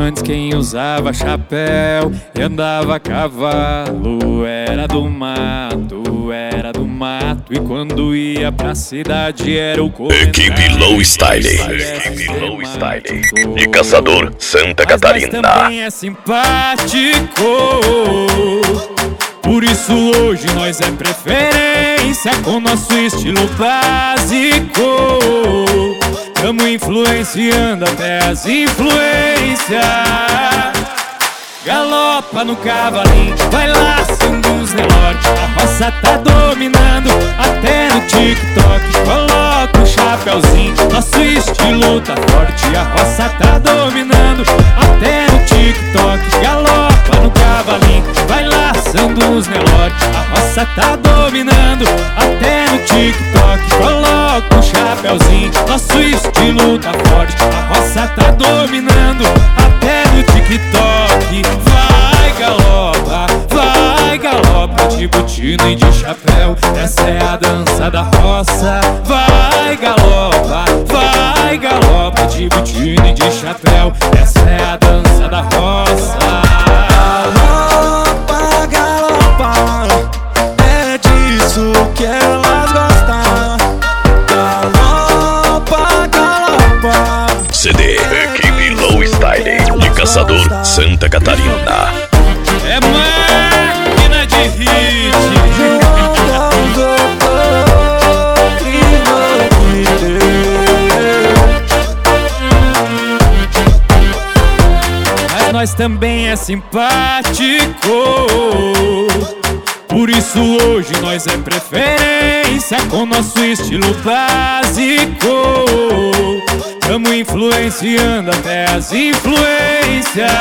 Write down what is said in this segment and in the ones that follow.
Antes quem usava chapéu e andava a cavalo era do mato, era do mato. E quando ia pra cidade era o Equipe Low Style, Equipe Low Style de Caçador, Santa Catarina. Mas também é simpático, por isso hoje nós é preferência com nosso estilo básico. Tamo influenciando até as influências. Galopa no cavalinho, vai laçando os relógios. A roça tá dominando até no TikTok. Coloca o chapéuzinho, nosso estilo tá forte. A roça tá dominando até no TikTok. Galopa no cavalinho, vai laçando os relógios. A roça tá dominando até no TikTok. Coloca o chapéuzinho, nosso estilo tá forte. A roça tá dominando até no TikTok. Vai galopa de botina e de chapéu. Essa é a dança da roça. Vai galopa de botina e de chapéu. Essa é a dança da roça. Galopa, galopa, é disso que elas gostam. Galopa, galopa. CD Equipe Low Style de Caçador, Santa Catarina. É máquina de hit. Mas nós também é simpático, por isso hoje nós é preferência com nosso estilo básico. Tamo influenciando até as influências.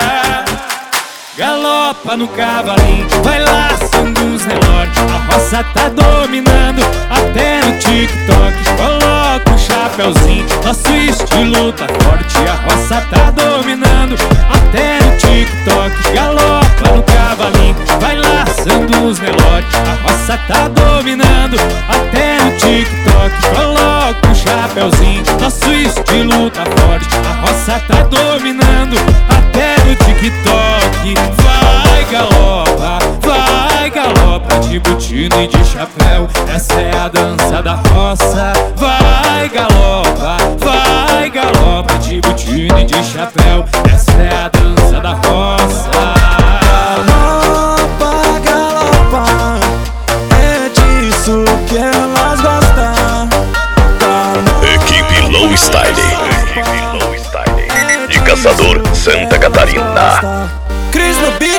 Galopa no cavalinho, vai laçando os relógios. A roça tá dominando até no TikTok. Coloca o chapéuzinho, nosso estilo tá forte. A roça tá dominando até no TikTok. Galopa no cavalinho, vai laçando os relógios. A roça tá dominando até no TikTok. Coloca o chapéuzinho, nosso estilo tá forte. A roça tá dominando até no TikTok. Vai galopa de botina e de chapéu. Essa é a dança da roça. Vai galopa de botina e de chapéu. Essa é a dança da roça. Galopa, galopa, é disso que elas gostam. Equipe Low Style, Equipe Low Style de Caçador, Santa Catarina. Cris no beat.